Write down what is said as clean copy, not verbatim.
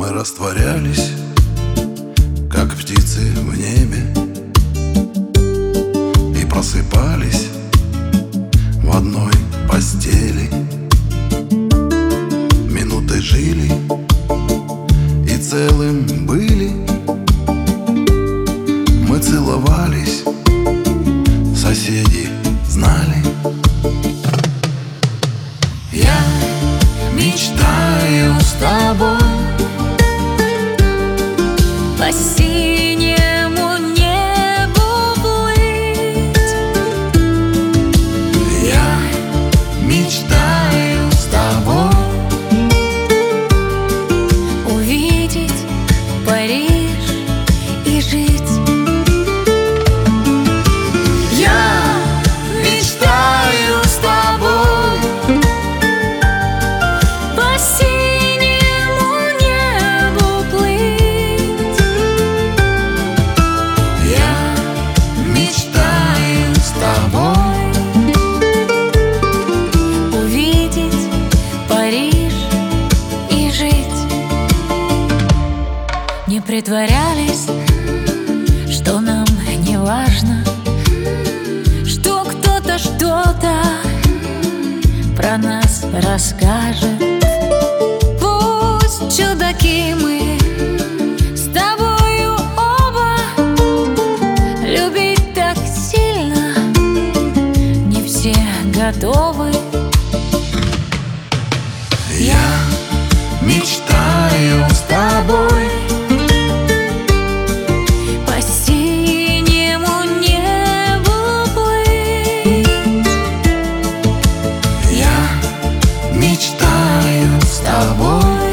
Мы растворялись, как птицы в небе, и просыпались в одной постели. Минуты жили и целым были. Мы целовались, соседи знали. Я мечтаю с тобой по синему небу плыть. Я мечтаю с тобой увидеть Париж и жить. Я мечтаю с тобой по синему небу плыть. Я мечтаю с тобой увидеть Париж и жить. Не притворялись, что нам не важно, что кто-то что-то про нас расскажет. Пусть чудаки мы с тобою оба, любить так сильно не все готовы. Я мечтаю с тобой По синему небу плыть. Я мечтаю с тобой